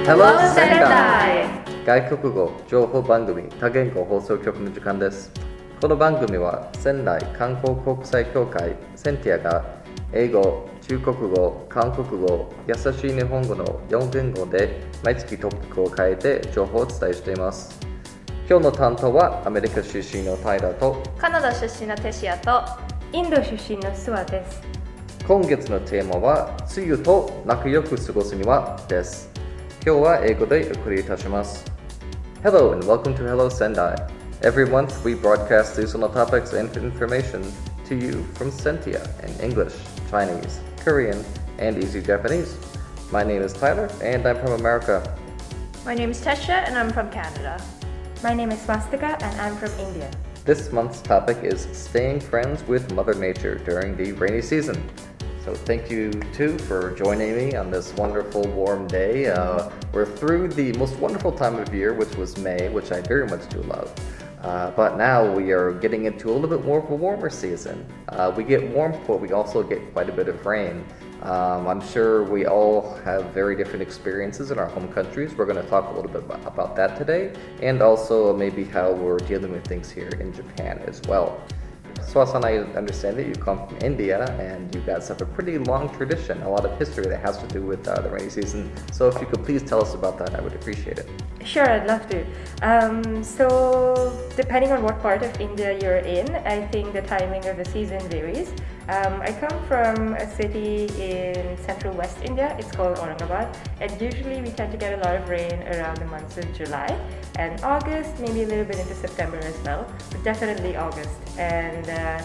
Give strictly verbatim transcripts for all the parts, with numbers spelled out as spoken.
Hello Sendai! 外国語情報番組多言語放送局の時間です。この番組は仙台観光国際協会センティアが英語、中国語、韓国語、優しい日本語のよん言語で毎月トピックを変えて情報をお伝えしています。今日の担当はアメリカ出身のタイラーとカナダ出身のテシアとインド出身のスワです。 今月のテーマは梅雨と仲良く過ごすにはです。今日は英語でお送りいたします。Hello and welcome to Hello Sendai. Every month we broadcast seasonal topics and information to you from Sentia in English, Chinese, Korean, and Easy Japanese. My name is Tyler and I'm from America. My name is Tesha and I'm from Canada. My name is Swastika and I'm from India. This month's topic is staying friends with Mother Nature during the rainy season. So thank you too for joining me on this wonderful warm day. Uh, we're through the most wonderful time of year, which was May, which I very much do love. Uh, but now we are getting into a little bit more of a warmer season. Uh, we get warm, but we also get quite a bit of rain. Um, I'm sure we all have very different experiences in our home countries. We're going to talk a little bit about, about that today, and also maybe how we're dealing with things here in Japan as well. Swasan, I understand that you come from India and you guys have a pretty long tradition, a lot of history that has to do with uh, the rainy season. So if you could please tell us about that, I would appreciate it. Sure, I'd love to. Um, so depending on what part of India you're in, I think the timing of the season varies. Um, I come from a city in central West India. It's called Aurangabad, and usually we tend to get a lot of rain around the months of July and August, maybe a little bit into September as well, but definitely August. And uh,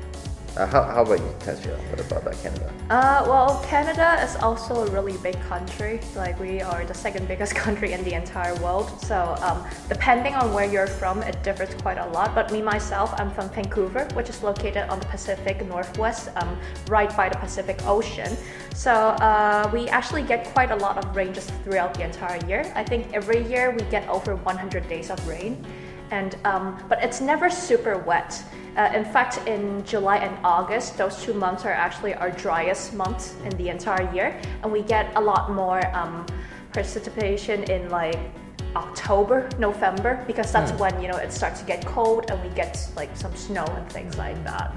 Uh, how, how about you, Tessia? What about that, Canada? Uh, well, Canada is also a really big country. Like, we are the second biggest country in the entire world. So um, depending on where you're from, it differs quite a lot. But me, myself, I'm from Vancouver, which is located on the Pacific Northwest, um, right by the Pacific Ocean. So uh, we actually get quite a lot of rain just throughout the entire year. I think every year we get over one hundred days of rain. And um, but it's never super wet. Uh, in fact, in July and August, those two months are actually our driest months in the entire year, and we get a lot more um, precipitation in like October, November, because that's mm. when you know it starts to get cold and we get like some snow and things like that.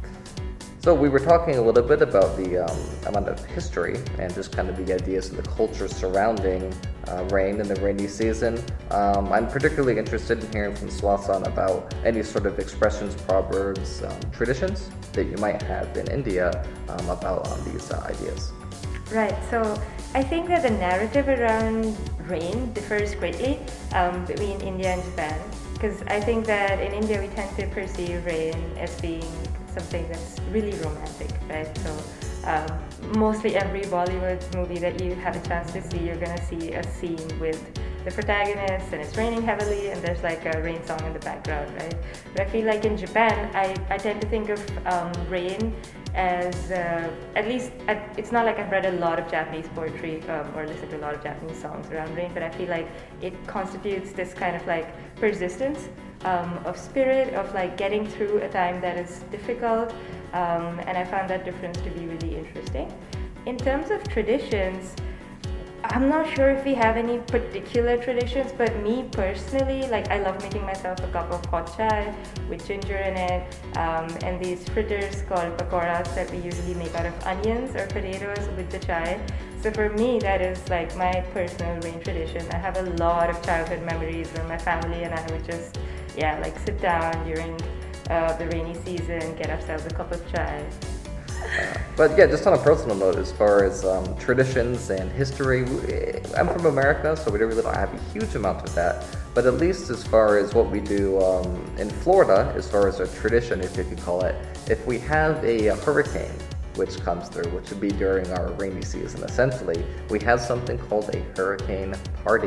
So we were talking a little bit about the um, amount of history and just kind of the ideas and the culture surrounding uh, rain in the rainy season. Um, I'm particularly interested in hearing from Swasan about any sort of expressions, proverbs, um, traditions that you might have in India um, about um, these uh, ideas. Right, so I think that the narrative around rain differs greatly um, between India and Japan, because I think that in India we tend to perceive rain as being something that's really romantic, right? So um, mostly every Bollywood movie that you have a chance to see, you're gonna see a scene with the protagonist and it's raining heavily and there's like a rain song in the background, right? But I feel like in Japan, I, I tend to think of um, rain as, uh, at least, uh, it's not like I've read a lot of Japanese poetry um, or listened to a lot of Japanese songs around rain, but I feel like it constitutes this kind of like persistence um, of spirit, of like getting through a time that is difficult, um, and I found that difference to be really interesting. In terms of traditions, I'm not sure if we have any particular traditions, but me personally, like I love making myself a cup of hot chai with ginger in it, um, and these fritters called pakoras that we usually make out of onions or potatoes with the chai. So for me, that is like my personal rain tradition. I have a lot of childhood memories where my family and I would just, yeah, like sit down during uh, the rainy season, get ourselves a cup of chai. Uh, but yeah, just on a personal note, as far as um, traditions and history, I'm from America, so we really don't have a huge amount of that. But at least as far as what we do um, in Florida, as far as a tradition, if you could call it, if we have a, a hurricane which comes through, which would be during our rainy season, essentially, we have something called a hurricane party.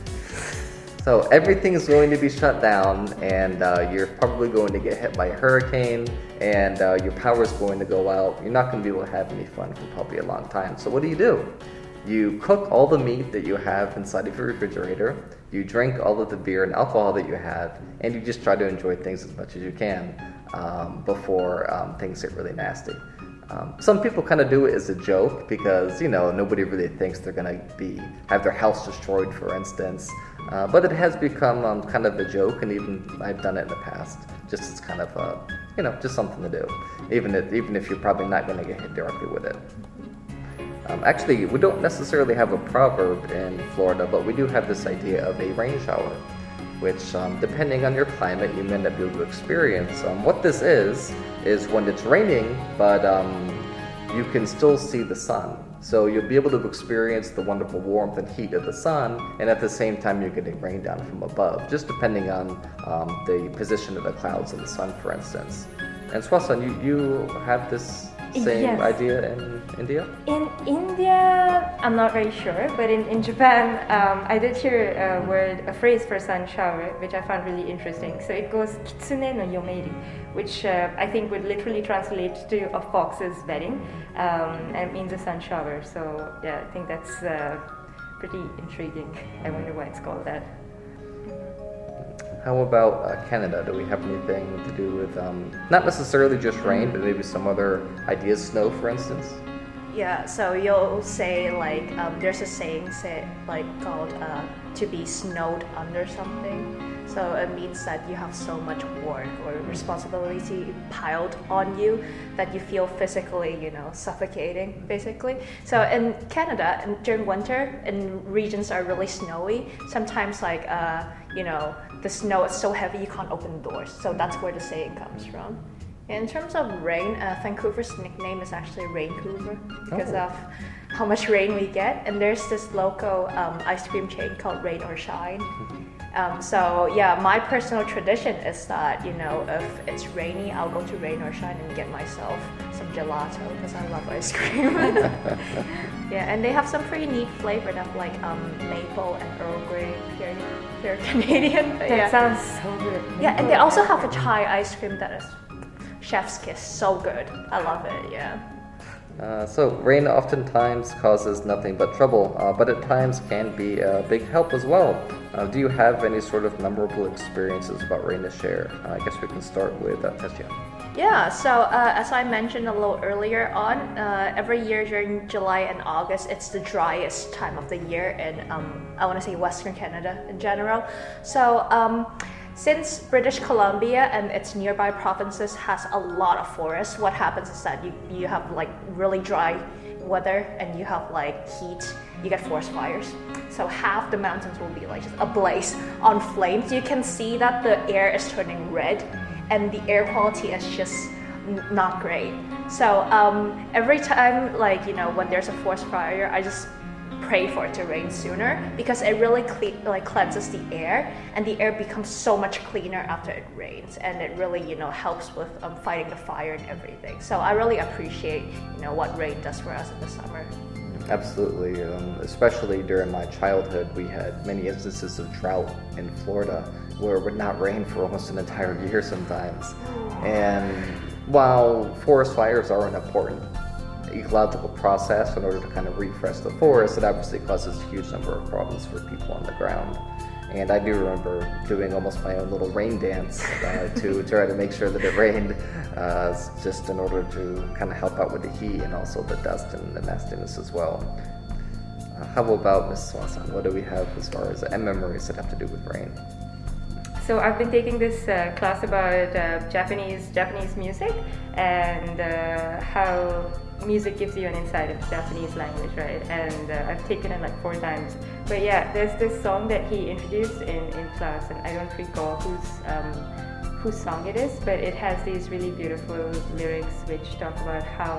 So everything is going to be shut down, and uh, you're probably going to get hit by a hurricane, and uh, your power is going to go out. You're not going to be able to have any fun for probably a long time. So what do you do? You cook all the meat that you have inside of your refrigerator, you drink all of the beer and alcohol that you have, and you just try to enjoy things as much as you can um, before um, things get really nasty. Um, some people kind of do it as a joke because, you know, nobody really thinks they're going to be have their house destroyed, for instance. Uh, but it has become um, kind of a joke, and even I've done it in the past, just as kind of a, you know, just something to do, even if, even if you're probably not going to get hit directly with it. Um, actually, we don't necessarily have a proverb in Florida, but we do have this idea of a rain shower, which, um, depending on your climate, you may not be able to experience. Um, what this is, is when it's raining, but um, you can still see the sun. So you'll be able to experience the wonderful warmth and heat of the sun, and at the same time you're getting rain down from above, just depending on um, the position of the clouds and the sun, for instance. And Swasan, you, you have this same Yes. idea in India? In India, I'm not very sure, but in, in Japan, um, I did hear a word, a phrase for sun shower, which I found really interesting. So it goes kitsune no yomeiri, which uh, I think would literally translate to a fox's wedding, um, and it means a sun shower. So yeah, I think that's uh, pretty intriguing. I wonder why it's called that. How about uh, Canada? Do we have anything to do with, um, not necessarily just rain, but maybe some other ideas, snow, for instance? Yeah, so you'll say like um, there's a saying say like called uh, to be snowed under something. So it means that you have so much work or responsibility piled on you that you feel physically, you know, suffocating basically. So in Canada, and during winter, in regions are really snowy, sometimes like uh, you know, the snow is so heavy you can't open the doors. So that's where the saying comes from. In terms of rain, uh, Vancouver's nickname is actually Raincouver because Oh. of how much rain we get. And there's this local um, ice cream chain called Rain or Shine. Um, so yeah, my personal tradition is that, you know, if it's rainy, I'll go to Rain or Shine and get myself some gelato because I love ice cream. Yeah, and they have some pretty neat flavor that like um, maple and Earl Grey. They're, they're Canadian. But That yeah. sounds so good. Yeah, and they also have a chai ice cream that is chef's kiss, so good. I love it, yeah. Uh, so rain oftentimes causes nothing but trouble, uh, but at times can be a big help as well. Uh, do you have any sort of memorable experiences about rain to share? Uh, I guess we can start with uh, Tessia. Yeah, so uh, as I mentioned a little earlier on, uh, every year during July and August, it's the driest time of the year in, um, I want to say, Western Canada in general. So um, since British Columbia and its nearby provinces has a lot of forests, what happens is that you, you have like really dry weather and you have like heat, you get forest fires. So half the mountains will be like just ablaze on flames. You can see that the air is turning red and the air quality is just n- not great. So um, every time, like, you know, when there's a forest fire, I just pray for it to rain sooner because it really cle- like cleanses the air and the air becomes so much cleaner after it rains, and it really, you know, helps with um, fighting the fire and everything. So I really appreciate, you know, what rain does for us in the summer. Absolutely, um, especially during my childhood, we had many instances of drought in Florida where it would not rain for almost an entire year sometimes. And while forest fires are an important ecological process in order to kind of refresh the forest, it obviously causes a huge number of problems for people on the ground. And I do remember doing almost my own little rain dance uh, to try to make sure that it rained, uh, just in order to kind of help out with the heat and also the dust and the nastiness as well. Uh, how about Miz Swanson? What do we have as far as uh, memories that have to do with rain? So I've been taking this uh, class about uh, Japanese Japanese music and uh, how music gives you an insight of Japanese language, right? And uh, I've taken it like four times. But yeah, there's this song that he introduced in, in class, and I don't recall whose um, whose song it is, but it has these really beautiful lyrics which talk about how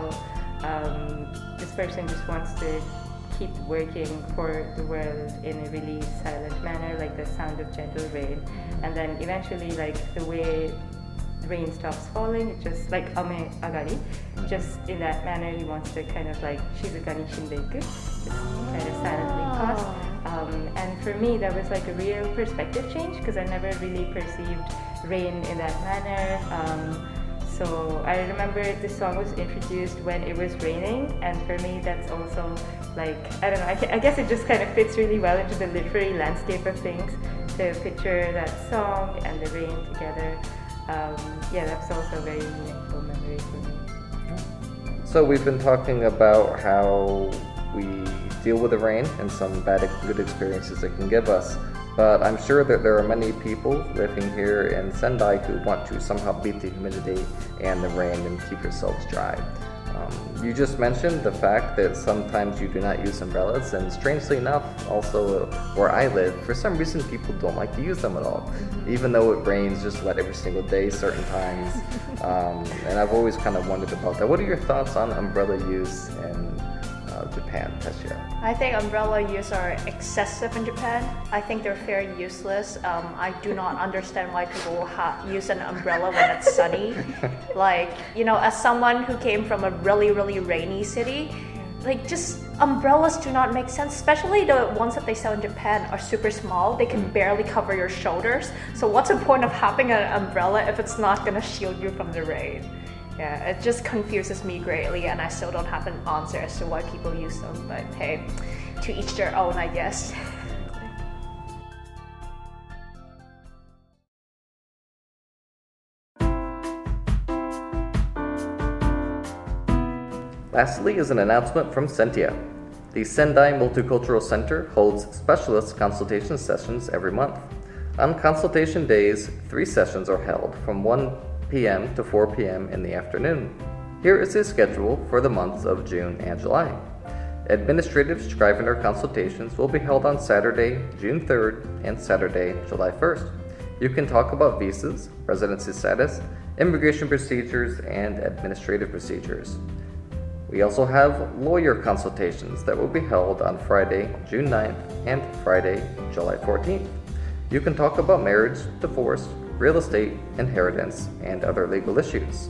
um, this person just wants to keep working for the world in a really silent manner, like the sound of gentle rain, and then eventually, like the way rain stops falling, it just like ame agari, just in that manner he wants to kind of like shizukani shindeiku, just kind of silently pass. Um, and for me that was like a real perspective change because I never really perceived rain in that manner. Um, so I remember the song was introduced when it was raining, and for me that's also like, I don't know, I, I guess it just kind of fits really well into the literary landscape of things to picture that song and the rain together. Um, yeah, that's also a very meaningful memory for me. So we've been talking about how we deal with the rain and some bad and good experiences it can give us. But I'm sure that there are many people living here in Sendai who want to somehow beat the humidity and the rain and keep yourselves dry. Um, you just mentioned the fact that sometimes you do not use umbrellas, and strangely enough, also uh, where I live, for some reason people don't like to use them at all, mm-hmm. even though it rains just about every single day certain times. um, and I've always kind of wondered about that. What are your thoughts on umbrella use in uh, Japan, Tessia? I think umbrella use are excessive in Japan. I think they're very useless. Um, I do not understand why people will ha- use an umbrella when it's sunny. Like, you know, as someone who came from a really, really rainy city, like just umbrellas do not make sense, especially the ones that they sell in Japan are super small. They can barely cover your shoulders. So what's the point of having an umbrella if it's not going to shield you from the rain? Yeah, it just confuses me greatly, and I still don't have an answer as to why people use them. But hey, to each their own, I guess. Lastly is an announcement from Sentia. The Sendai Multicultural Center holds specialist consultation sessions every month. On consultation days, three sessions are held from one p.m. to four p.m. in the afternoon. Here is the schedule for the months of June and July. Administrative Scrivener consultations will be held on Saturday, June third and Saturday, July first. You can talk about visas, residency status, immigration procedures, and administrative procedures. We also have lawyer consultations that will be held on Friday, June ninth and Friday, July fourteenth. You can talk about marriage, divorce, real estate, inheritance, and other legal issues.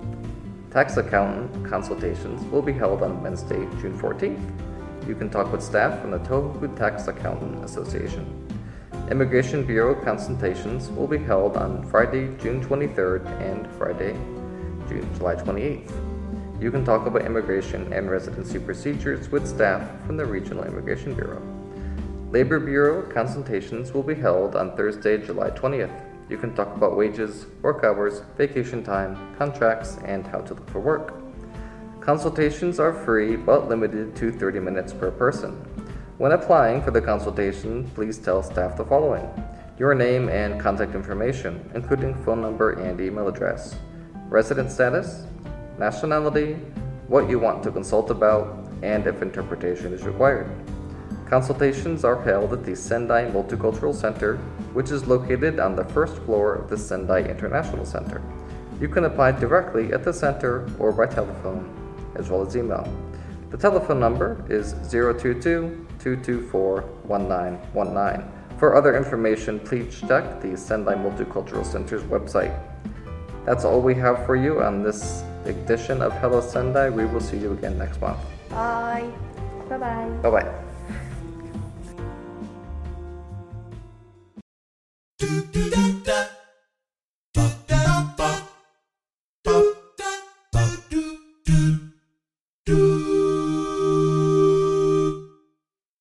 Tax accountant consultations will be held on Wednesday, June fourteenth. You can talk with staff from the Tohoku Tax Accountant Association. Immigration Bureau consultations will be held on Friday, June twenty-third and Friday, June, July twenty-eighth. You can talk about immigration and residency procedures with staff from the Regional Immigration Bureau. Labor Bureau consultations will be held on Thursday, July twentieth. You can talk about wages, work hours, vacation time, contracts, and how to look for work. Consultations are free but limited to thirty minutes per person. When applying for the consultation, please tell staff the following: your name and contact information, including phone number and email address, resident status, nationality, what you want to consult about, and if interpretation is required. Consultations are held at the Sendai Multicultural Center, which is located on the first floor of the Sendai International Center. You can apply directly at the center or by telephone, as well as email. The telephone number is zero two two, two two four, one nine one nine. For other information, please check the Sendai Multicultural Center's website. That's all we have for you on this edition of Hello Sendai. We will see you again next month. Bye. Bye-bye. Bye-bye.